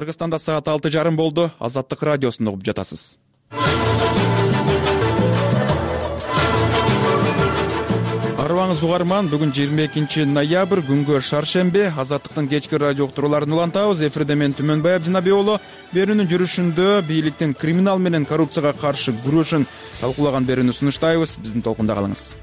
Кыргызстанда саат 6:30 болду. Азаттык радиосун угуп жатасыз. Арыбаңыз угарман, бүгүн 22 ноябрь, күнгө шаршембе. Азаттыктын кечки радио уктурууларын улантабыз. Эфирде мен Түмөнбай Абдинабек уулу. Берүүнүн жүрүшүндө бийликтин криминал менен коррупцияга каршы күрөшүн талкуулаган берүүнү сунуштайбыз. Биздин толкунда калыңыз.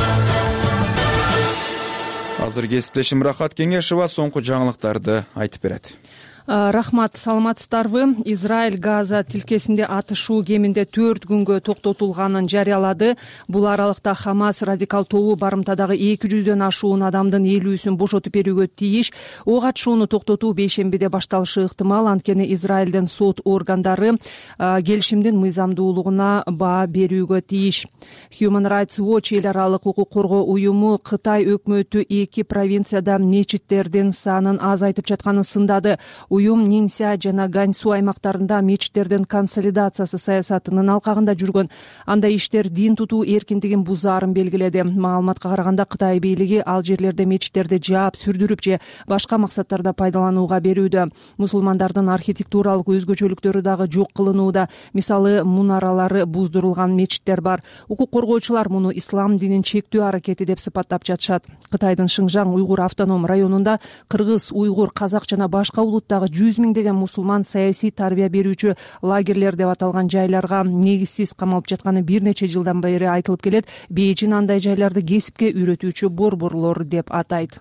Азыр кесиптешим Рахат Кеңешова соңку жаңылыктарды айтып берет. Рахмат, саламатсыздарбы? Израиль Газа тилкесинде атышуу кеминде 4 күнгө токтотулганын жарыялады. Бул аралыкта Хамас радикал тобу барымтадагы 200дөн ашуун адамдын 50-үсүн бошотуп берүүгө тийиш. Ок атышууну токтотуу бейшембиде башталышы ыктымал, анткени Израилдин сот органдары келишимдин мыйзамдуулугуна баа берүүгө тийиш. Human Rights Watch эл аралык укук коргоо уюму Кытай өкмөтү 2 провинцияда мечиттердин санын азайтып жатканын сындады. Уюм Нинся жана Ганьсу аймактарында мечиттердин консолидациясы саясатынын алкагында жүргөн. Анда иштер дин тутуу эркиндигин бузаарын белгиледи. Маалыматка караганда Кытай бийлиги ал жерлерде мечиттерди жаап, сүрдүрүп же башка максаттарда пайдаланууга берүүдө. Мусулмандардын архитектуралык өзгөчөлүктөрү дагы жок кылынууда. Мисалы, мунаралары буздурулган мечиттер бар. Укук коргоочулар муну ислам динин чектөө аракети деп сыпаттап жатышат. Кытайдын Шыңжаң уйгур автоном районунда кыргыз, уйгур, казак жана башка улуттагы 100 миңдеген мусулман саясий тарбия берүүчү лагерлер деп аталган жайларга негизсиз камалып жатканы бир нече жылдан бери айтылып келет. Бейжин андай жайларды кесипке үйрөтүүчү борборлор деп атайт.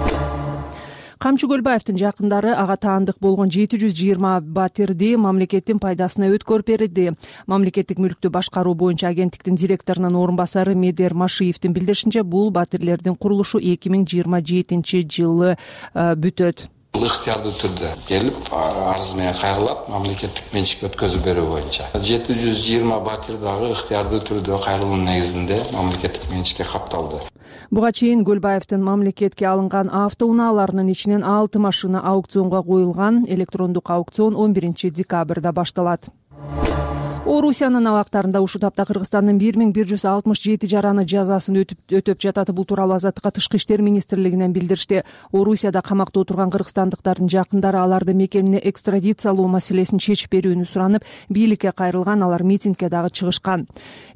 Камчы Көлбаевдин жакындары ага таандык болгон 720 батирди мамлекеттин пайдасына өткөрүп берди. Мамлекеттик мүлктү башкаруу боюнча агенттиктин директорунун орун басары Медер Машиевдин билдиришинче, бул батирлердин курулушу 2027 жылы бүтөт. Ыктыярдуу түрдө келип, арыз менен кайрылат, мамлекеттик менчикке өткөзүп берүү боюнча. 720 батир дагы ыктыярдуу түрдө кайрылуунун негизинде мамлекеттик менчикке катталды. Буга чейин Көлбаевдин мамлекетке алынган автоунааларынын ичинен 6 машина аукционго коюлган. Электрондук аукцион 11 декабрда башталат. Орусиянын абактарында ушул тапта Кыргызстандын 1167 жараны жазасын өтөп жатат. Бул тууралуу Азаттыкка Тышкы иштер министрлигинен билдиришти. Орусияда камакта отурган кыргызстандыктардын жакындары аларды мекенине экстрадициялоо маселесин чечип берүүнү суранып, бийликке кайрылган. Алар митингге дагы чыгышкан.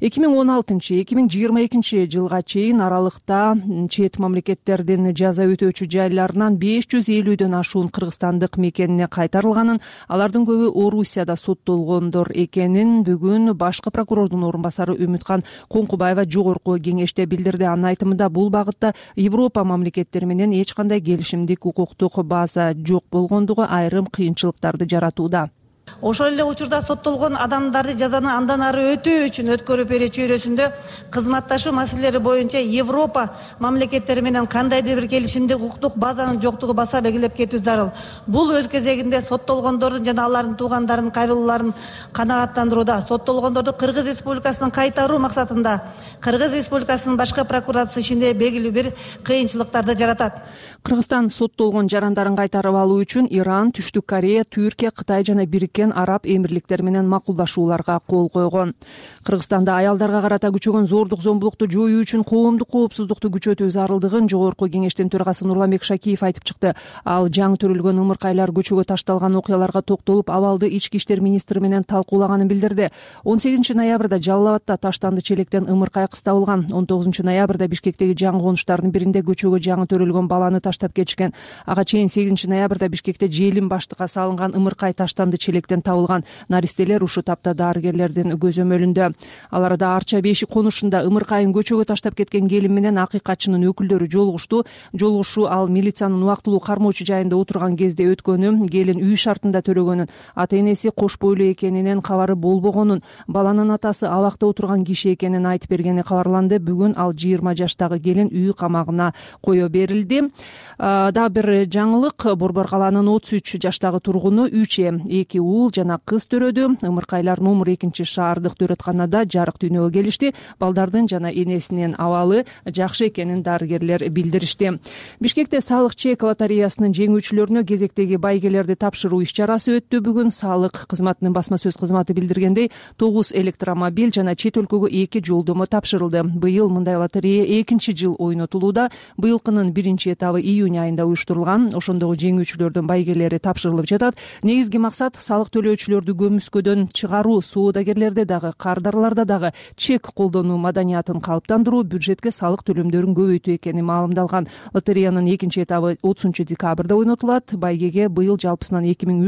2016-2022 жылга чейин аралыкта чет мамлекеттердин жаза өтөөчү жайларынан 550дөн ашуун кыргызстандык мекенине кайтарылганын, алардын көбү Орусияда соттолгондор экенин бүгүн башкы прокурордун орун басары Үмүткан Коңкубаева жогорку кеңеште билдирди. Анын айтымында, бул багытта Европа мамлекеттери менен эч кандай келишимдик укуктук база жок болгондугу айрым кыйынчылыктарды жаратууда. Ошол эле учурда соттолгон адамдарды жазаны андан ары өтөө үчүн өткөрүп берүү чөйрөсүндө кызматташуу маселелери боюнча Европа мамлекеттери менен кандайдыр бир келишимдик укуктук базанын жоктугу баса белгилеп кетүү зарыл. Бул өз кезегинде соттолгондордун жана алардын туугандарынын кайрылууларын канааттандырууда. Соттолгондорду Кыргыз Республикасынан кайтаруу максатында Кыргыз Республикасынын башкы прокуратурасы ишинде белгилүү бир кыйынчылыктарды жаратат. Кыргызстан соттолгон жарандарын кайтарып алуу үчүн Иран, Түштүк Корея, Түркия, Кытай жана Бириккен Араб Эмирликтери менен макулдашууларга кол койгон. Кыргызстанда аялдарга карата күчөгөн зордук зомбулукту жоюу үчүн коомдук коопсуздукту күчөтүү зарылдыгын жогорку кеңештин төрагасы Нурламбек Шакиев айтып чыкты. Ал жаңы төрөлгөн ымыркайлар көчөгө ташталган окуяларга токтолуп, абалды ички иштер министри менен талкуулаганын билдирди. 18 ноябрда Жалал Абадта таштанды челектен ымыркай кыстабылган. 19 ноябрда Бишкектеги жаңы конуштардын биринде көчөгө жаңы төрөлгөн баланы таштап кетишкен. Ага чейин 8 ноябрда Бишкекте Желим баштыкка салынган ымыркай таштанды челектен табылган. Наристелер ушу тапта дарыгерлердин көзөмөлүндө. Аларда Арча Беши конушунда ымыркайын көчөгө таштап кеткен келин менен акыйкатчынын өкүлдөрү жолугушту. Жолугушуу ал милициянын убактылуу кармоочу жайында отурган кезде өткөнү, келин үй шартында төрөгөнүн, ата-энеси кош бойлуу экенинен кабары болбогонун, баланын атасы абакта отурган киши экенин айтып бергени кабарланды. Бүгүн ал 20 жаштагы келин үй камагына кое берилди. Дагы бир жаңылык, Борбор калаанын 33 жаштагы тургуну 3 2 уул жана кыз төрөдү. Ымыркайлар номер 2 шаардык төрөтканада жарык дүйнөгө келишти. Балдардын жана энесинин абалы жакшы экенин дарыгерлер билдиришти. Бишкекте салык чек лотереясынын жеңүүчүлөрүнө кезектеги байгелерди тапшыруу иш-чарасы өттү. Бүгүн салык кызматынын басма сөз кызматы билдиргендей 9 электромобиль жана чет өлкөгө 2 жолдомо тапшырылды. Быйыл мындай лотерея 2 жыл ойнотулууда. Быйылкынын 1 этабы июнь айында уюштурулган. Ошондогу жеңүүчүлөрдүн байгелери тапшырылып жатат. Негизги максат салык төлөөчүлөрдү көмүскөдөн чыгаруу, соодагерлерде дагы, кардарларда дагы чек колдонуу маданиятын калыптандыруу, бюджетке салык төлөмдөрүн көбөйтүү экени маалымдалган. Лотереянын 2 этабы 30 декабрда ойнотулат. Байгеге быйыл жалпысынан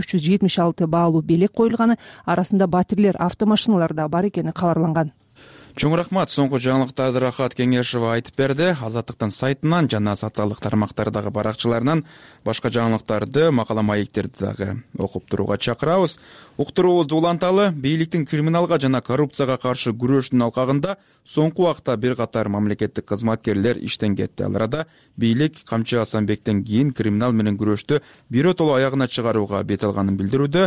2376 баалуу белек коюлганы, арасында батирлер, автомашиналар да бар экени кабарланган. Чоң рахмат. Соңку жаңылыктарды Рахат Кеңешова айтып берди. Азаттыктын сайтынан жана социалдык тармактардагы баракчаларынан башка жаңылыктарды, макала маектерди дагы окуп турууга чакырабыз. Уктуруубузду уланталы. Бийликтин криминалга жана коррупцияга каршы күрөштүн алкагында соңку убакта бир катар мамлекеттик кызматкерлер иштен кетти. Ал арада бийлик Камчы Асанбектен кийин криминал менен күрөштү биротоло аягына чыгарууга бет алганын билдирүүдө.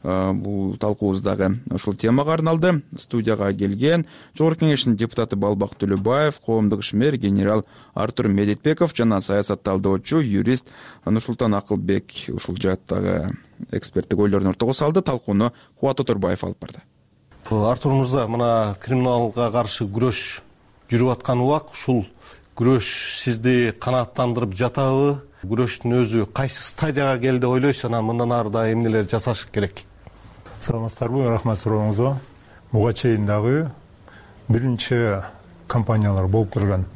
Бул талкуубуз дагы ушул темага арналды. Студияга келген Жогорку Кеңештин депутаты Балбак Төлөбаев, коомдук ишмер генерал Артур Медетбеков жана саясат талдоочу юрист Нурсултан Акылбек ушул жааттагы эксперттик ойлорун ортого салды. Талкууну Кубат Оторбаев алып барды. Артур мырза, мына криминалга каршы күрөш жүрүп аткан убак, ушул күрөш сизди канааттандырып жатабы? Күрөштүн өзү кайсы стадияга келди деп ойлойсуз? Анан мындан арыда эмнелер жасаш керек? Саламатсыздарбы, рахмат сурооңузга. Буга чейин дагы биринчи компаниялар болуп келген.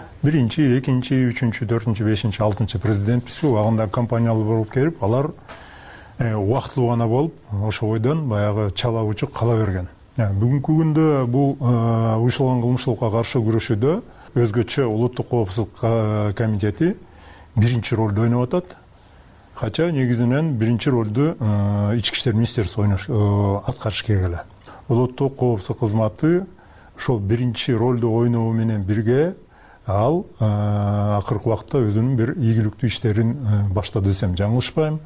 1, 2, 3, 4, 5, 6 президентпиз. Убагында компаниялар болуп келип, алар убактылуу гана болуп, ошо бойдон баягы чала учук кала берген. Бүгүнкү күндө бул уюштурулган кылмыштыкка каршы күрөшүүдө өзгөчө улуттук коопсуздук комитети биринчи ролду ойноп атат. Хотя негизинен биринчи ролду ички иштер министерствосу аткарыш керек эле. Улуттук коопсуздук кызматы ошол биринчи ролду ойноо менен бирге ал акыркы убакта өзүнүн бир ийгиликтүү иштерин баштады десем жаңылышпайм.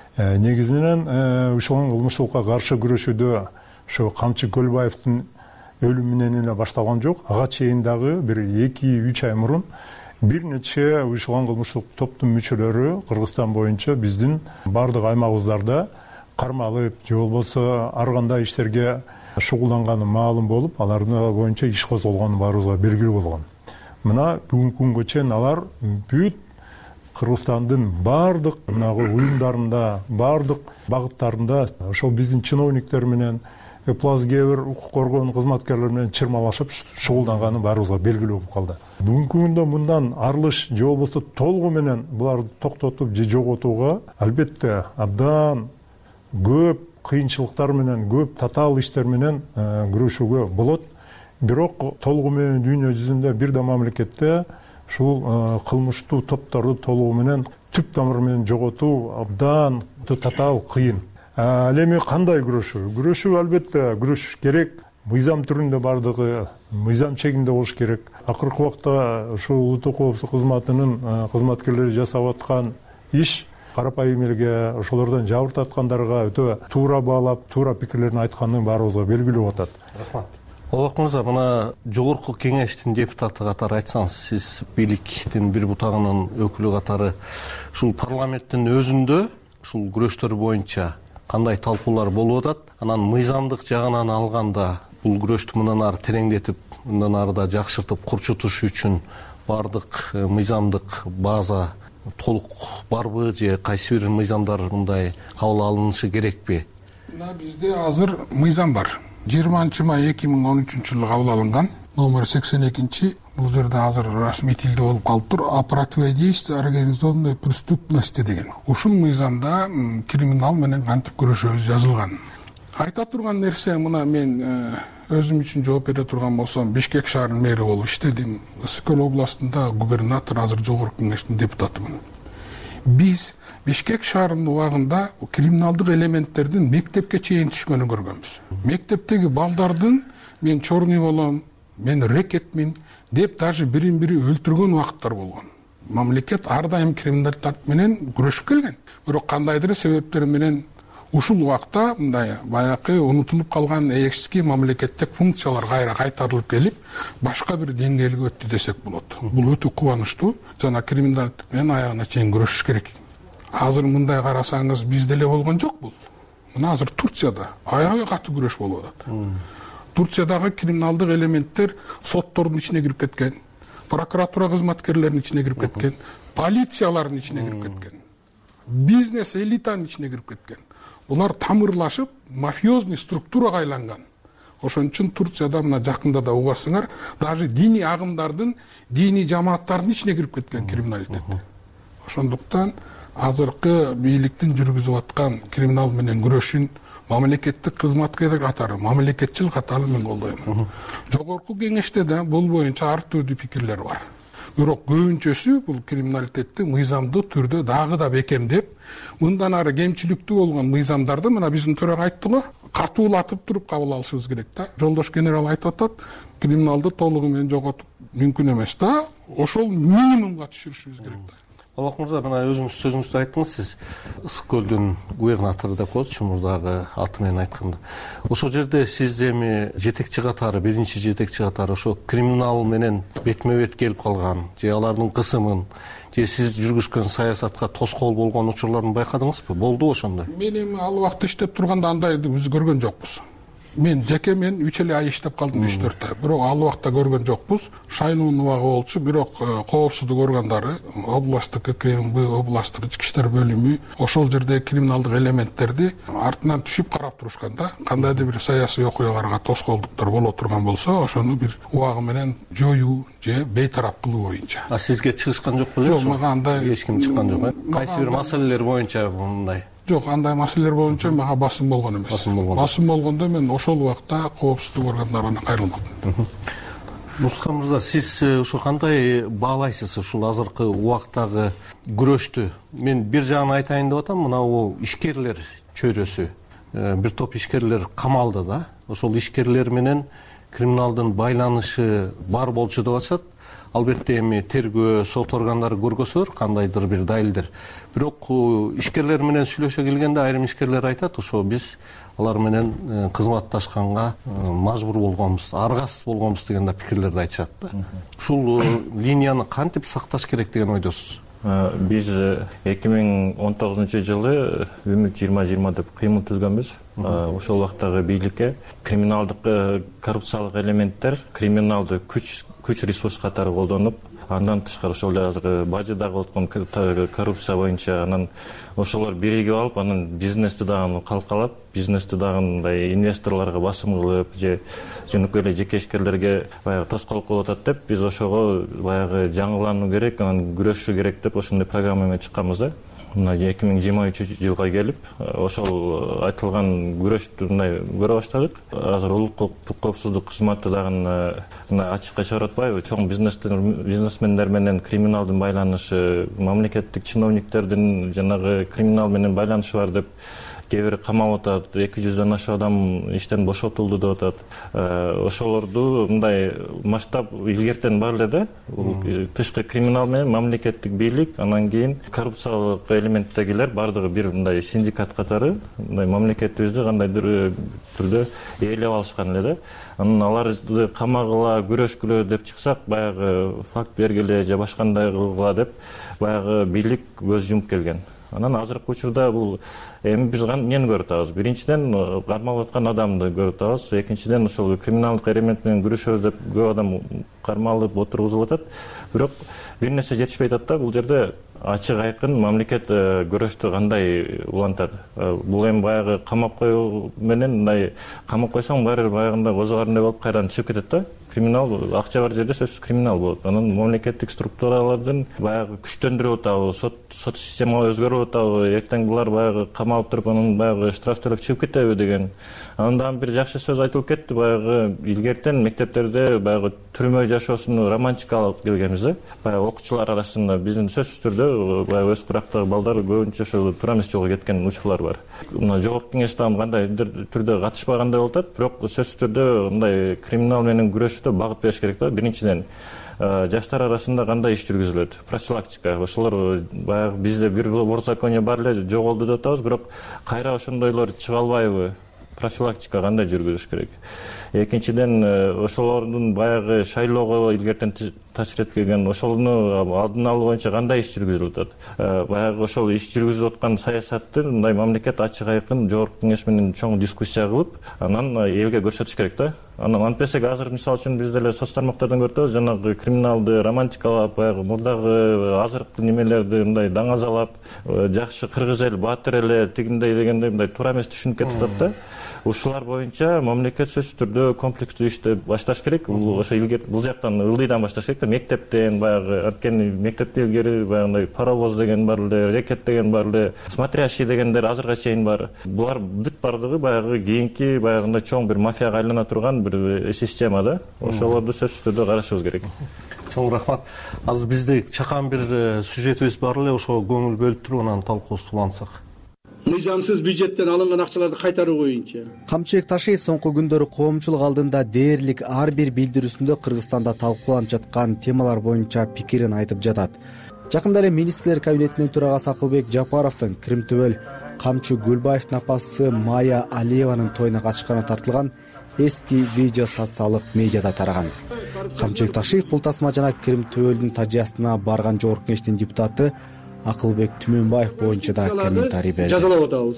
Негизинен уюштурулган кылмыштыкка каршы күрөшүүдө ошо Камчы Көлбаевдин өлүмү менен эле башталган жок. Ага чейин дагы бир 2-3 ай мурун бир нече уюштурулган кылмыштык топтун мүчөлөрү Кыргызстан боюнча биздин бардык аймагыбыздарда кармалып, же болбосо ар кандай иштерге шугулданганы маалым болуп, алардын боюнча иш козголгону баарыбызга белгилүү болгон. Мына бүгүнкү күнгө чейин алар бүт Кыргызстандын бардык уюмдарында, бардык багыттарында ошол биздин чиновниктер менен плазгебир укук коргоо кызматкерлер менен чырмалашып шугулданганы баарыбызга белгилүү болуп калды. Бүгүнкү күндө мындан арылыш же болбосо толугу менен буларды токтотуп же жоготууга албетте абдан көп кыйынчылыктар менен, көп татаал иштер менен күрөшүүгө болот. Бирок толугу менен дүйнө жүзүндө бир да мамлекетте ушул кылмыштуу топторду толугу менен түп тамыры менен жоготуу абдан татаал кыйын. Ал эми кандай күрөшүү? Күрөшүү албетте күрөшүш керек. Мыйзам түрүндө бардыгы мыйзам чегинде болуш керек. Акыркы убакта ушул улуттук коопсуздук кызматынын кызматкерлери жасап аткан иш карапайым элге, ошолордон жабыр тарткандарга өтө туура баалап, туура пикирлерин айткандыгы баарыбызга белгилүү болуп атат. Рахмат. Балбак мырза, мына Жогорку Кеңештин депутаты катары айтсаңыз, сиз бийликтин бир бутагынын өкүлү катары ушул парламенттин өзүндө ушул күрөштөр боюнча кандай талкуулар болуп атат? Анан мыйзамдык жагынан алганда бул күрөштү мындан ары тереңдетип, мындан арыда жакшыртып курчутуш үчүн бардык мыйзамдык база толук барбы же кайсы бир мыйзамдар мындай кабыл алынышы керекпи? Бизде азыр мыйзам бар. 20-май 2013-жылы кабыл алынган номер 82. Бул жерде азыр расмий тилде болуп калыптыр. О противодействии организованной преступности деген. Ушул мыйзамда криминал менен кантип күрөшөбүз жазылган. Айта турган нерсе, мына мен өзүм үчүн жооп бере турган болсом, Бишкек шаарынын мэри болуп иштедим. Ысык-Көл областында губернатор, азыр Жогорку Кеңештин депутатымын. Биз Бишкек шаарынын убагында криминалдык элементтердин мектепке чейин түшкөнүн көргөнбүз. Мектептеги балдардын мен чорный болом, мен рекетмин деп даже бирин-бири өлтүргөн убакыттар болгон. Мамлекет ар дайым криминалдык менен күрөшүп келген. Бирок кандайдыр себептер менен ушул убакта мындай баягы унутулуп калган эски мамлекеттик функциялар кайра кайтарылып келип, башка бир деңгээлге өттү десек болот. Бул өтө кубанычтуу. Жана криминалдык менен аягына чейин күрөшүш керек. Азыр мындай карасаңыз бизде эле болгон жок бул. Мына азыр Турцияда аябай катуу күрөш болуп атат. Турциядагы криминалдык элементтер соттордун ичине кирип кеткен, прокуратура кызматкерлеринин ичине кирип кеткен, полициялардын ичине кирип кеткен, бизнес элитанын ичине кирип кеткен. Булар тамырлашып, мафиозный структурага айланган. Ошон үчүн Турцияда мына жакында да угасыңар, даже диний агымдардын, диний жамааттардын ичине кирип кеткен криминалитет. Ошондуктан азыркы бийликтин жүргүзүп аткан криминал менен күрөшүн мамлекеттик кызматкер катары, мамлекетчил катары мен колдойм. Жогорку кеңеште да бул боюнча ар түрдүү пикирлер бар. Бирок көбүнчөсү бул криминалитетти мыйзамдуу түрдө дагы да бекемдеп, мындан ары кемчиликтүү болгон мыйзамдарды мына биздин төрага айтты го, катуулатып туруп кабыл алышыбыз керек да. Жолдош генерал айтып атат, криминалды толугу менен жоготуп мүмкүн эмес да, ошол минимумга түшүрүшүбүз керек да. Албак мырза, мына өзүңүз сөзүңүздө айттыңыз, сиз Ысык көлдүн губернатору деп коет, Чумурдагы аты менен айтканда. Ошол жерде сиз эми жетекчи катары, биринчи жетекчи катары ошо криминал менен бетме-бет келип калган, же алардын кысымын, же сиз жүргүзгөн саясатка тоскоол болгон учурларын байкадыңызбы? Болдубу ошондой? Мен эми ал убакта иштеп турганда андайды биз көргөн жокпуз. Мен жеке мен 3 ай иштеп калдым, 3-4 ай. Бирок ал убакта көргөн жокпуз. Шайлоонун убагы болчу, бирок коопсуздук органдары, областтык КМБ, областтык ички иштер бөлүмү ошол жерде криминалдык элементтерди артынан түшүп карап турушкан да. Кандайдыр бир саясий окуяларга тоскоолдуктар боло турган болсо, ошону бир убагы менен жоюу же бейтарап кылуу боюнча. А сизге чыгышкан жок беле? Жок, мага андай эч ким чыккан жок. Кайсы бир маселелер боюнча мындай? Жок, андай маселелер боюнча мага басым болгон эмес. Басым болгондо мен ошол убакта коопсуздук органдарына кайрылмадым. Рустам мырза, сиз ошо кандай баалайсыз ушул азыркы убактагы күрөштү? Мен бир жагын айтайын деп атам, мына бул ишкерлер чөйрөсү, бир топ ишкерлер камалды да. Ошол ишкерлер менен криминалдын байланышы бар болчу деп атышат. Албетте эми тергөө, сот органдары көргөзөр кандайдыр бир далилдер. Бирок ишкерлер менен сүйлөшө келгенде айрым ишкерлер айтат, ошо биз алар менен кызматташканга мажбур болгонбуз, аргасыз болгонбуз деген да пикирлерди айтышат да. Ушул линияны кантип сакташ керек деген ойдосуз? Биз 2019-жылы Үмүт 2020 деп кыймыл түзгөнбүз. Ошол убактагы бийликке криминалдык коррупциялык элементтер, криминалды күч ресурс катары колдонуп, андан тышкары ошол эле азыркы бажыдагы өткөн коррупция боюнча анан ошолор биригип алып, анан бизнести дагы калкалап, бизнести дагы мындай инвесторлорго басым кылып, же жөнөкөй эле жеке ишкерлерге баягы тоскоолдук болуп атат деп, биз ошого баягы жаңылануу керек, анан күрөшүш керек деп ошондой программа менен чыкканбыз да. Мына 2023-жылга келип, ошол айтылган күрөштү мындай көрө баштадык. Азыр улуттук коопсуздук кызматы дагы ачыкка чыгарып атпайбы? Чоң бизнесмендер менен криминалдын байланышы, мамлекеттик чиновниктердин жанагы криминал менен байланышы бар деп кээ бир камалып атат, 200дөн ашык адам иштен бошотулду деп атат. Ошолорду мындай масштаб илгертен бар эле да. Тышкы криминал менен мамлекеттик бийлик, анан кийин коррупциялык элементтегилер бардыгы бир мындай синдикат катары, мындай мамлекетибизди кандайдыр түрдө ээлеп алышкан эле да. Анан аларды камагыла, күрөшкүлө деп чыксак, баягы факт бергиле же башкандай кылгыла деп баягы бийлик көз жумуп келген. Анан азыркы учурда бул эми биз эмнени көрүп атабыз? Биринчиден кармалып аткан адамды көрүп атабыз, экинчиден ошол криминалдык элемент менен күрөшөбүз деп көп адам кармалып отургузулуп атат. Бирок бир нерсе жетишпей атат да, бул жерде ачык айкын мамлекет көрөштү кандай улантат. Бул эми баягы камап коюу менен мындай камап койсоң баары баягындай козогарындай болуп кайрадан чыгып кетет да. Криминал акча бар жерде сөзсүз криминал болот. Анан мамлекеттик структуралардын баягы күчтөндүрүп атабы, сот системага өзгөрүп атабы, эртең булар баягы камалып туруп анан баягы штраф төлөп чыгып кетеби деген. Андан бир жакшы сөз айтылып кетти, баягы илгертен мектептерде баягы түрмө жашоосуну романтикалап келгенбиз да. Баягы окуучулар арасында биздин сөзсүз түрдө баягы өз курактагы балдар көбүнчө ошол турамыс жолго кеткен учурлар бар. Мына жогорку кеңеш дагы кандайдыр түрдө катышпагандай болуп атат, бирок сөзсүз түрдө мындай криминал менен күрөш көчтө багыт бериш керек да. Биринчиден жаштар арасында кандай иш жүргүзүлөт? Профилактика. Ошолор баягы бизде бир ворзакония бар эле, жоголду деп атабыз, бирок кайра ошондойлор чыга албайбы? Профилактика кандай жүргүзүш керек? Экинчиден, ошолордун баягы шайлоого илгертен таасир этпеген, ошону алдын алуу боюнча кандай иш жүргүзүлүп атат? Баягы ошол иш жүргүзүп аткан саясатты мындай мамлекет ачык айкын жогорку кеңеш менен чоң дискуссия кылып, анан элге көрсөтүш керек да. Анан антпесек азыр мисалы үчүн биз деле соц тармактардан көрүп атабыз, жанагы криминалды романтикалап, баягы мурдагы азыркы немелерди мындай даңазалап, жакшы кыргыз эл, баатыр эле тигиндей дегендей мындай туура эмес түшүнүп кетип атат да. Ушулар боюнча мамлекет сөзсүз түрдө комплекстүү ишти башташ керек. Ошо бул жактан ылдыйдан башташ керек да, мектептен баягы, анткени мектепте илгери баягындай паровоз деген бар эле, рекет деген бар эле, смотрящий дегендер азырга чейин бар. Булар бүт бардыгы баягы кийинки баягындай чоң бир мафияга айлана турган бир система да. Ошолорду сөзсүз түрдө карашыбыз керек. Чоң рахмат. Азыр бизде чакан бир сюжетибиз бар эле, ошого көңүл бөлүп туруп анан талкуубузду улантсак. Мыйзамсыз бюджеттен алынган акчаларды кайтаруу боюнча. Камчыбек Ташиев соңку күндөрү коомчулук алдында дээрлик ар бир билдирүүсүндө Кыргызстанда талкууланып жаткан темалар боюнча пикирин айтып жатат. Жакында эле министрлер кабинетинин төрагасы Акылбек Жапаровдун Крим түбөл Камчы Гүлбаевдин апасы Майя Алиеванын тоюна катышканы тартылган эски видео социалдык медиада тараган. Камчыбек Ташиев бул тасма жана Крим түбөлдүн тажыясына барган жогорку кеңештин депутаты Акылбек Түмөнбаев боюнча да комментарий берди. Жазалап атабыз.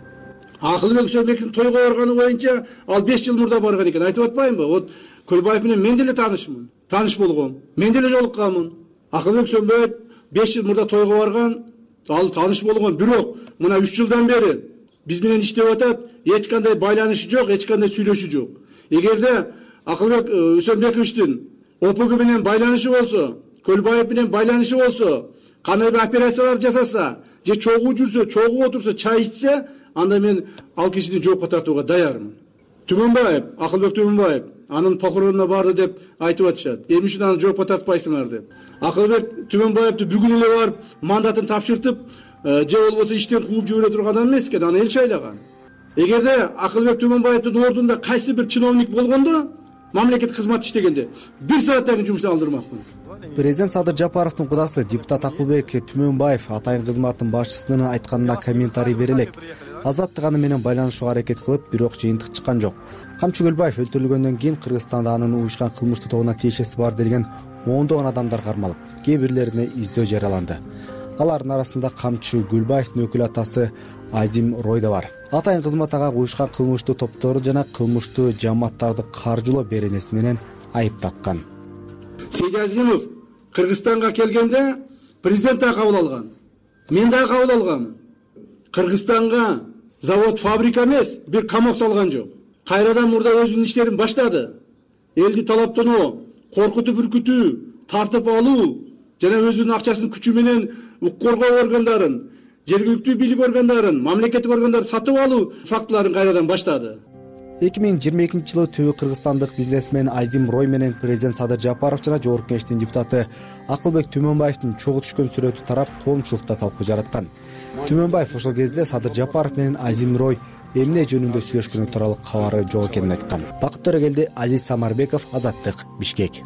Акылбек Сөбеков тойго барганы боюнча ал 5 жыл мурда барган экен. Айтып атпаймынбы? Вот Көлбаев менен мен деле таанышмын. Тааныш болгом. Мен деле жолукканмын. Акылбек Сөбеков 5 жыл мурда тойго барган, ал тааныш болгон. Бирок мына 3 жылдан бери биз менен иштеп атат. Эч кандай байланышы жок, эч кандай сүйлөшүү жок. Эгерде Акылбек Сөбековичтин ОПГ менен байланышы болсо, Көлбаев менен байланышы болсо, кандай бир операциялар жасаса, же чогуу жүрсө, чогуу отурса, чай ичсе, анда мен ал кишини жоопко тартууга даярмын. Түмөнбаев, Акылбек Түмөнбаев анын похоронуна барды деп айтып атышат. Эмне үчүн аны жоопко тартпайсыңар деп. Акылбек Түмөнбаевди бүгүн эле барып мандатын тапшыртып, же болбосо иштен кууп жибере турган эмес экен, аны эл шайлаган. Эгерде Акылбек Түмөнбаевдин ордунда кайсы бир чиновник болгондо, мамлекет кызмат иштегенде, 1 сааттан кийин жумуштан алдырмакмын. Президент Садыр Жапаровдун кудасы депутат Акылбек Түмөнбаев атайын кызматтын башчысынын айтканына комментарий бере элек. Азаттык аны менен байланышууга аракет кылып, бирок жыйынтык чыккан жок. Камчы Гүлбаев өлтүрүлгөндөн кийин Кыргызстанда анын уюшкан кылмыштуу тобуна тиешеси бар делген ондогон адамдар кармалып, кээ бирлерине издөө жарыяланды. Алардын арасында Камчы Гүлбаевдин өкүл атасы Азим Рой да бар. Атайын кызмат ага уюшкан кылмыштуу топтору жана кылмыштуу жамааттарды каржылоо беренеси менен айып таккан. Сейдазимов Кыргызстанга келгенде президент да кабыл алган. Мен да кабыл алганмын. Кыргызстанга завод, фабрика эмес, бир камок салган жок. Кайрадан мурда өзүнүн иштерин баштады. Элди талаптануу, коркутуп үркүтүү, тартып алуу жана өзүнүн акчасын күчү менен коргоо органдарын, жергиликтүү бийлик органдарын, мамлекеттик органдарды сатып алуу фактыларын кайрадан баштады. 2022 жылы түбү кыргызстандык бизнесмен Азим Рой менен президент Садыр Жапаров жана жогорку кеңештин депутаты Акылбек Түмөнбаевдин чогуу түшкөн сүрөтү тарап коомчулукта талкуу жараткан. Түмөнбаев ошол кезде Садыр Жапаров менен Азим Рой эмне жөнүндө сүйлөшкөнү тууралуу кабары жок экенин айткан. Бакыт Төрөгелди, Азиз Самарбеков, Азаттык, Бишкек.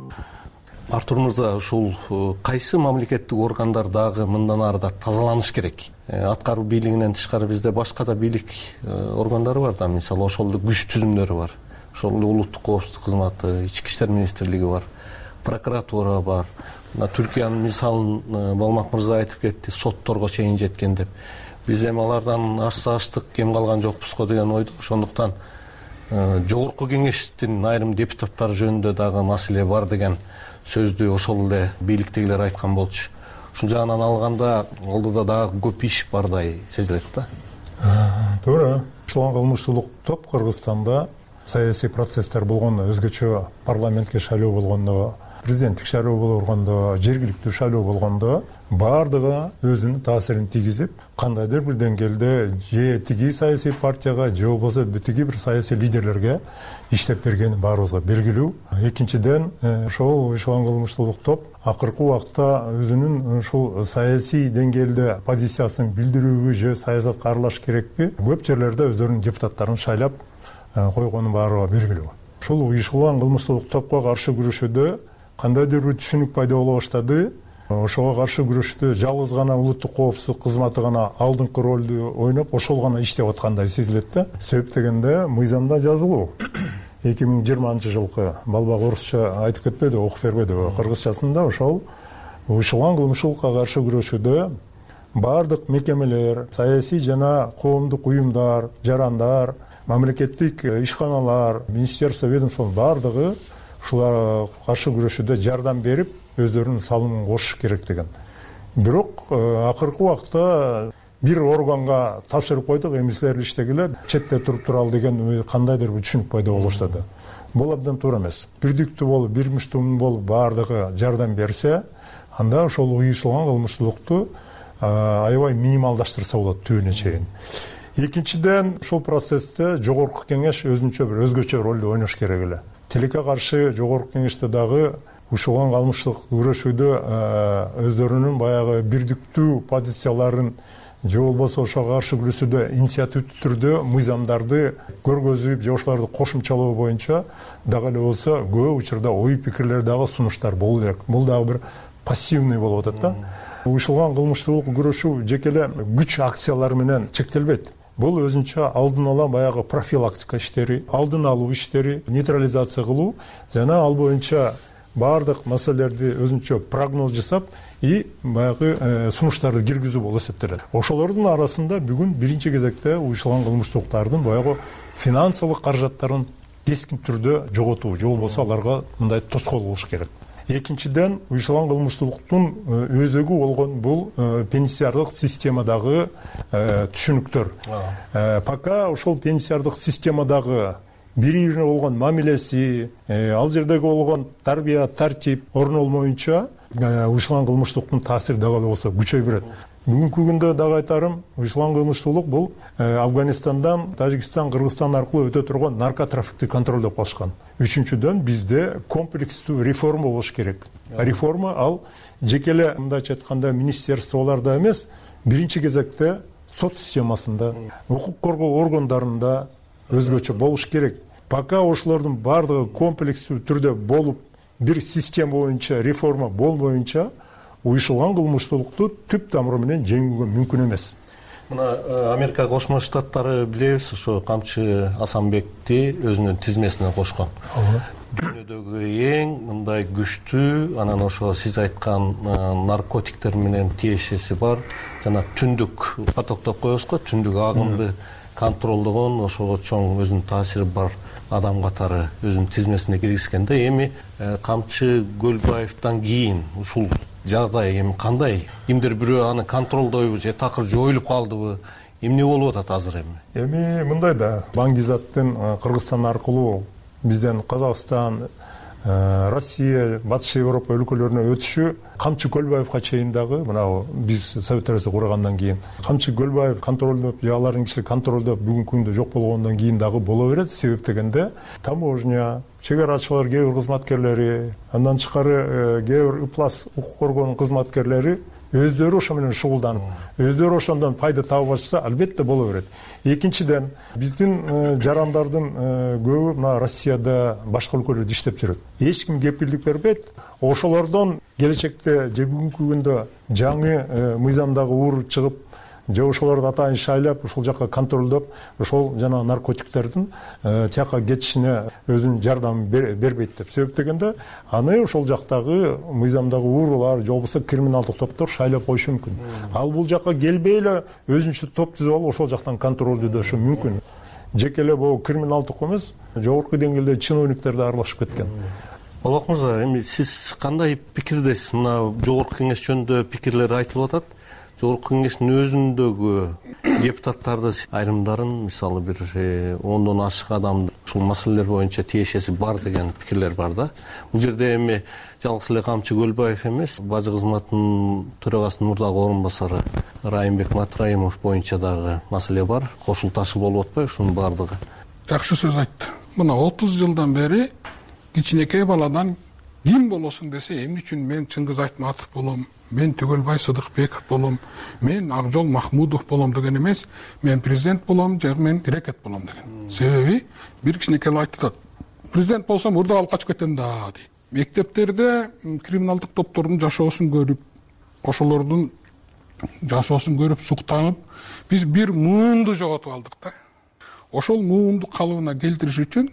Артур мырза, ушул кайсы мамлекеттик органдар дагы мындан ары да тазаланыш керек? Аткаруу бийлигинен тышкары бизде башка да бийлик органдары бар да, мисалы ошолдо күч түзүмдөрү бар. Ошолдо улуттук коопсуздук кызматы, ички иштер министрлиги бар, прокуратура бар. Түркиянын мисалын Балмак мырза айтып кетти, сотторго чейин жеткен деп. Биз эми алардан ашсаштык кем калган жокпуз го деген ойдо. Ошондуктан жогорку кеңештин айрым депутаттары жөнүндө дагы маселе бар деген сөздү ошол эле бийликтегилер айткан болчу. Ушул жагынан алганда алдыда дагы көп иш бардай сезилет да. Туура. Ушул кылмыштуулук топ Кыргызстанда саясий процесстер болгондо, өзгөчө парламентке шайлоо болгондо, президенттик шайлоо болгондо, жергиликтүү шайлоо болгондо бардыгы өзүнүн таасирин тийгизип, кандайдыр бир деңгээлде же тиги саясий партияга, же болбосо тиги бир саясий лидерлерге иштеп бергени баарыбызга белгилүү. Экинчиден, ошол уюшкан кылмыштуулук топ акыркы убакта өзүнүн ушул саясий деңгээлде позициясын билдирүүбү же саясатка аралаш керекпи? Көп жерлерде өздөрүнүн депутаттарын шайлап койгону баарыбызга белгилүү. ушул уюшулган кылмыштуулук топко каршы күрөшүүдө кандайдыр бир түшүнүк пайда боло баштады. Ошого каршы күрөштө жалгыз гана улуттук коопсуздук кызматы гана алдыңкы ролду ойноп, ошол гана иштеп аткандай сезилет да. Себеп дегенде мыйзамда жазылуу. 2020-жылкы балбак орусча айтып кетпеди, окуп бербеди. Кыргызчасында ошол уюшулган кылмыштуулукка каршы күрөшүүдө бардык мекемелер, саясий жана коомдук уюмдар, жарандар, мамлекеттик ишканалар, министерство, ведомство бардыгы ушуларга каршы күрөшүүдө жардам берип, өздөрүнүн салымын кошуш керек деген. Бирок акыркы убакта бир органга тапшырып койдук, эмисилер иштегиле, четте туруп туралы деген кандайдыр бир түшүнүк пайда боло баштады. Бул абдан туура эмес. Бирдиктүү болуп, бир муштум болуп бардыгы жардам берсе, анда ошол уюшулган кылмыштуулукту аябай минималдаштырса болот түбүнө чейин. Экинчиден, ушул процессте жогорку кеңеш өзүнчө бир өзгөчө ролду ойнош керек эле. Тилекке каршы жогорку кеңеште дагы уюшулган кылмыштуулук күрөшүүдө өздөрүнүн баягы бирдиктүү позицияларын же болбосо ошого каршы күрөшүүдө инициативдүү түрдө мыйзамдарды көргөзүп, же ошолорду кошумчалоо боюнча дагы эле болсо көп учурда ой пикирлер дагы сунуштар болуу керек. Бул дагы бир пассивный болуп атат да. Уюшулган кылмыштуулук күрөшүү жеке эле күч акциялары менен чектелбейт. Бул өзүнчө алдын ала баягы профилактика иштери, алдын алуу иштери, нейтрализация кылуу жана ал боюнча бардык маселелерди өзүнчө прогноз жасап и баягы сунуштарды киргизүү болуп эсептелет. Ошолордун арасында бүгүн биринчи кезекте уюшулган кылмыштуулуктардын баягы финансылык каражаттарын кескин түрдө жоготуу, же болбосо аларга мындай тоскоол болуш керек. Экинчиден, уюшулган кылмыштуулуктун өзөгү болгон бул пенсиардык системадагы түшүнүктөр. Пока ошол пенсиардык системадагы бири-бирине болгон мамилеси, ал жердеги болгон тарбия, тартип орнолмоюнча уюшулган кылмыштуулуктун таасири дагы болсо күчөй берет. Бүгүнкү күндө дагы айтарым, уюшулган кылмыштуулук бул Афганистандан, Тажикстан, Кыргызстан аркылуу өтө турган наркотрафикти контролдоп калышкан. Үчүнчүдөн, бизде комплекстүү реформа болуш керек. Реформа ал жеке эле мындайча айтканда министерстволордо эмес, биринчи кезекте сот системасында, укук коргоо органдарында өзгөчө болуш керек. Пока ошолордун бардыгы комплекстүү түрдө болуп, бир система боюнча реформа болбоюнча, уюшулган кылмыштуулукту түп тамыры менен жеңүүгө мүмкүн эмес. Мына Америка Кошмо Штаттары билебиз, ошо Камчы Асанбекти өзүнүн тизмесине кошкон. Дүйнөдөгү эң мындай күчтүү, анан ошо сиз айткан наркотиктер менен тиешеси бар жана түндүк поток деп коебуз го, түндүк агымды контролдогон, ошого чоң өзүнүн таасири бар адам катары өзүнүн тизмесине киргизгенде, эми Камчы Көлбаевден кийин ушул жагдай эми кандай? Кимдир бирөө аны контролдойбу же такыр жоюлуп калдыбы? Эмне болуп атат азыр эми? Эми мындай да, Баңгизаттын Кыргызстан аркылуу бизден Казакстан, Россия, Батыш Европа өлкөлөрүнө өтүшү Камчы Көлбаевга чейин дагы, мына биз Совет Арасы кургандан кийин Камчы Көлбаев контролдоп, же алардын кишилери контролдоп бүгүнкү күндө жок болгондон кийин дагы боло берет. Себеп дегенде таможня, чегарачылар, кээ бир кызматкерлери, андан тышкары кээ бир ыплас укук коргоонун кызматкерлери өздөрү ошо менен шугулданып, өздөрү ошондон пайда табып атса, албетте боло берет. Экинчиден, биздин жарандардын көбү мына Россияда, башка өлкөлөрдө иштеп жүрөт. Эч ким кепилдик бербейт. Ошолордон келечекте же бүгүнкү күндө жаңы мыйзамдагы уур чыгып, же ошолорду атайын шайлап, ошол жакка контролдоп, ошол жана наркотиктердин тияка кетишине өзүнүн жардамын бербейт деп. Себеп дегенде, аны ошол жактагы мыйзамдагы уурлар, же болбосо криминалдык топтор шайлап коюшу мүмкүн. Ал бул жакка келбей эле өзүнчө топ түзүп алып, ошол жактан контролдөөшү мүмкүн. Жеке эле бул криминалдык эмес, жогорку деңгээлде чиновниктер да аралашып кеткен. Болбок мырза, эми сиз кандай пикирдесиз? Мына жогорку кеңеш жөнүндө пикирлер айтылып атат. Жогорку кеңештин өзүндөгү депутаттарды айрымдарын, мисалы бир 10дон ашык адам ушул маселелер боюнча тиешеси бар деген пикирлер бар да. Бул жерде эми жалгыз эле Камчы Көлбаев эмес, бажы кызматынын төрагасынын мурдагы орун басары Райымбек Матраимов боюнча дагы маселе бар. Кошул ташы болуп атпайбы ушунун бардыгы? Жакшы сөз айтты. Мына 30 жылдан бери кичинекей баладан ким болосуң десе, эмне үчүн мен Чыңгыз Айтматов болом, мен Төгөлбай Сыдыкбеков болом, мен Акжол Махмудов болом деген эмес, мен президент болом же мен дирекет болом деген. Себеби бир кичинекей айтты, президент болсом урдап алып качып кетем да дейт. Мектептерде криминалдык топтордун жашоосун көрүп, ошолордун жашоосун көрүп суктанып, биз бир муунду жоготуп алдык да. Ошол муунду калыбына келтириш үчүн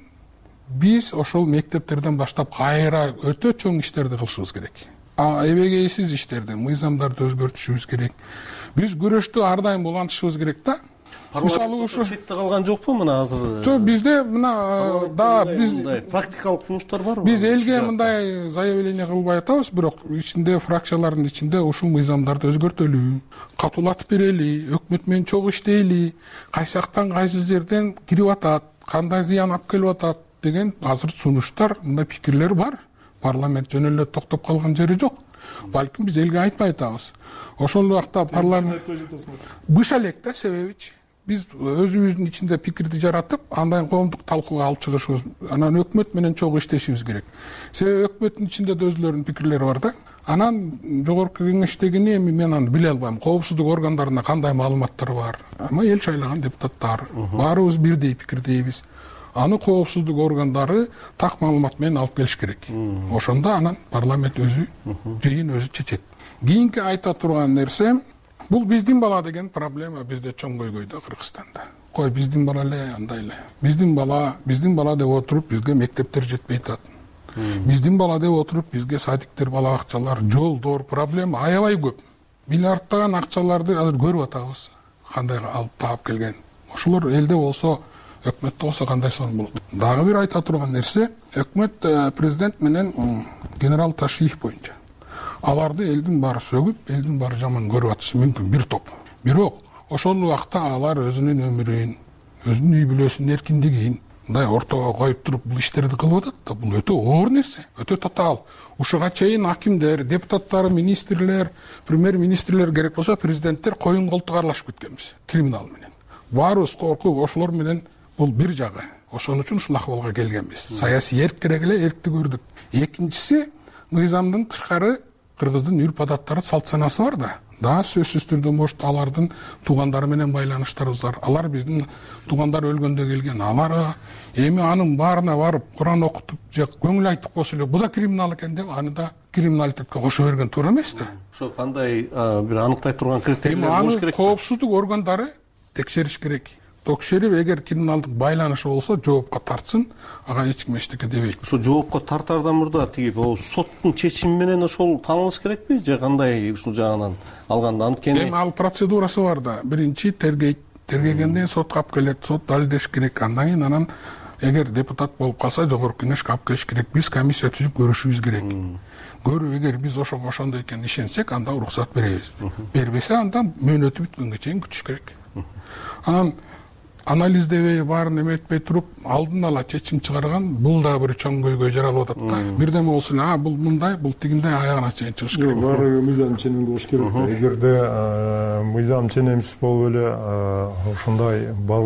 биз ошол мектептерден баштап кайра өтө чоң иштерди кылышыбыз керек. Эбегейсиз иштерди, мыйзамдарды өзгөртүшүбүз керек. Биз күрөштү ар дайым улантышыбыз керек да. Мисалы ушу четте калган жокпу мына азыр? Жок, бизде мына биз практикалык жумуштар барбы? Биз элге мындай заявление кылбай атабыз, бирок ичинде фракциялардын ичинде ушул мыйзамдарды өзгөртөлү, катуулатып берели, өкмөт менен чогуу иштейли, кайсы жактан кайсы жерден кирип атат, кандай зыян алып келип атат деген азыр сунуштар, мындай пикирлер бар. Парламент жөн эле токтоп калган жери жок. Балким биз элге айтпай атабыз. Ошол убакта парламент быша элек да, себебичи биз өзүбүздүн ичинде пикирди жаратып, андан коомдук талкууга алып чыгышыбыз, анан өкмөт менен чогуу иштешибиз керек. Себеби өкмөттүн ичинде да өзүлөрүнүн пикирлери бар да. Анан жогорку кеңештегини эми мен аны биле албайм. Коопсуздук органдарына кандай маалыматтар бар? Ама эл шайлаган депутаттар, баарыбыз бирдей пикирдейбиз. Аны коопсуздук органдары так маалымат менен алып келиш керек. Ошондо анан парламент өзү жыйын өзү чечет. Кийинки айта турган нерсе, бул биздин бала деген проблема бизде чоң көйгөйдө Кыргызстанда. Кой биздин бала эле, андай эле. Биздин бала деп отуруп бизге мектептер жетпей атат. Биздин бала деп отуруп бизге садиктер, бала бакчалар, жолдор проблема аябай көп. Миллиардтаган акчаларды азыр көрүп атабыз. Кандай алып таап келген. Ошолор элде болсо, өкмөттө болсо кандай сонун болот. Дагы бир айта турган нерсе, өкмөт президент менен генерал Ташиев боюнча аларды элдин баары сөгүп, элдин баары жаман көрүп атышы мүмкүн бир топ. Бирок ошол убакта алар өзүнүн өмүрүн, өзүнүн үй бүлөсүнүн эркиндигин мындай ортого коюп туруп бул иштерди кылып атат да. Бул өтө оор нерсе, өтө татаал. Ушуга чейин акимдер, депутаттар, министрлер, премьер-министрлер, керек болсо президенттер коюн колтуга аралашып кеткенбиз криминал менен. Баарыбыз коркуп, ошолор менен бул бир жагы. Ошон үчүн ушул акыбалга келгенбиз. Саясий эрк керек эле, эркти көрдүк. Экинчиси, мыйзамдын тышкары кыргыздын үрп-адаттары, салт санасы бар да. Дагы сөзсүз түрдө может алардын туугандары менен байланыштарыбыз бар. Алар биздин туугандар өлгөндө келген. Аларга эми анын баарына барып Куран окутуп же көңүл айтып койсо эле, бул да криминал экен деп, аны да криминалитетке кошо берген туура эмес да. Ошо кандай бир аныктай турган критерийлер болуш керек. Коопсуздук органдары текшериш керек. Текшерип, эгер криминалдык байланышы болсо, жоопко тартсын, ага эч ким эчтеке дебейт. Ошо жоопко тартардан мурда тиги соттун чечими менен ошол таанылыш керекпи же кандай ушул жагынан алганда? Анткени эми ал процедурасы бар да. Биринчи тергегенден сотко алып келет, сот далилдеш керек. Андан кийин анан эгер депутат болуп калса, жогорку кеңешке алып келиш керек. Биз комиссия түзүп көрүшүбүз керек. Көрүп, эгер биз ошого ошондой экенин ишенсек, анда уруксат беребиз. Бербесе, анда мөөнөтү бүткөнгө чейин күтүш керек. Анан анализдебей, баарын эме этпей туруп, алдын ала чечим чыгарган, бул да бир чоң көйгөй жаралып атат да. Бирдеме болсун, бул мындай, бул тигиндей аягына чейин чыгыш керек. Баары мыйзам ченемдүү болуш керек. Эгерде мыйзам ченемсиз болуп эле ушундай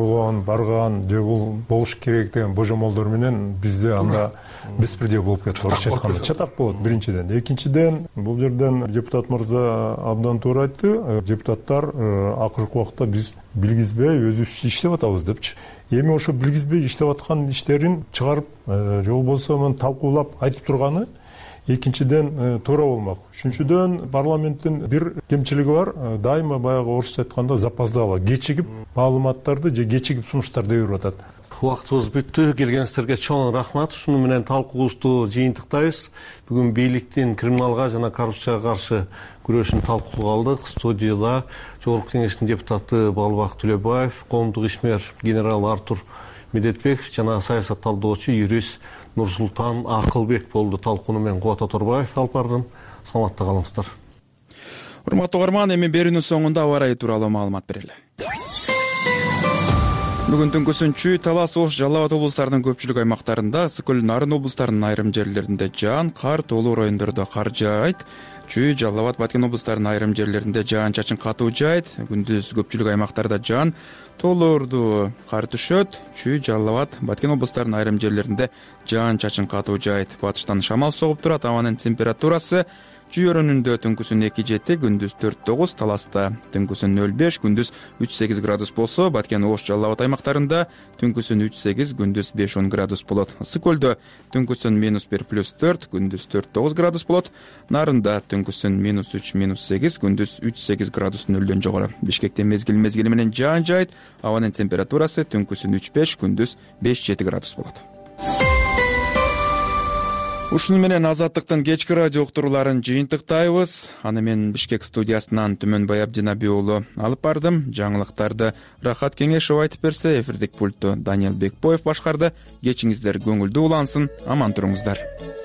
барган же бул болуш керек деген божомолдор менен бизде анда беспредел болуп кетип орусча айтканда чатак болот биринчиден. Экинчиден, бул жерден депутат мырза абдан туура айтты. Депутаттар акыркы убакта биз билгизбей өзүбүзчө иштеп атабыз депчи. Эми ошо билгизбей иштеп аткан иштерин чыгарып, же болбосо мен талкуулап айтып турганы экинчиден туура болмок. Үчүнчүдөн, парламенттин бир кемчилиги бар. Дайыма баягы орусча айтканда запоздало, кечигип маалыматтарды же кечигип сунуштарды берип атат. Убактыбыз бүттү. Келгениңиздерге чоң рахмат. Ушуну менен талкуубузду жыйынтыктайбыз. Бүгүн бийликтин криминалга жана коррупцияга каршы күрөшүн талкууга алдык. Студияда Жогорку кеңештин депутаты Балбак Төлөбаев, коомдук ишмер генерал Артур Медетбеков жана саясат талдоочу юрист Нурсултан Акылбек болду. Талкууну мен Кубат Оторбаев алып бардым. Саламатта калыңыздар. Урматтуу угарман, эми берүүнүн соңунда аба ырайы тууралуу маалымат берели. Бүгүн түнкүсүнчү Талас, Ош, Жалал Абад облустарынын көпчүлүк аймактарында, Ысык-Көл, Нарын облустарынын айрым жерлеринде жаан, кар, тоолуу райондордо кар жаайт. Чүй, Жалал Абад, Баткен облустарынын айрым жерлеринде жаан-чачын катуу жаайт. Күндүз көпчүлүк аймактарда жаан, тоолорду кар түшөт. Чүй, Жалал Абад, Баткен облустарынын айрым жерлеринде жаан-чачын катуу жаайт. Батыштан шамал согуп турат. Абанын температурасы Чүй-өрүнүндө түнкүсүн 2-7, күндүз 4-9, Таласта түнкүсүн 0-5, күндүз 3-8 градус болсо, Баткен, Ош, Жалал Абад аймактарында түнкүсүн 3-8, күндүз 5-10 градус болот. Ысык көлдө түнкүсүн -1+4, күндүз 4-9 градус болот. Нарында түнкүсүн -3, -8, күндүз 3-8 градус нөлдөн жогору. Бишкекте мезгил менен жаан жайт, абанын температурасы түнкүсүн 3-5, күндүз 5-7 градус болот. Ушуну менен Азаттыктын кечки радио уктурууларын жыйынтыктайбыз. Аны мен Бишкек студиясынан Түмөнбай Абдинабий уулу алып бардым. Жаңылыктарды Рахат Кеңешов айтып берсе, эфирдик пультту Даниил Бекбоев башкарды. Кечиңиздер көңүлдүү улансын, аман туруңуздар.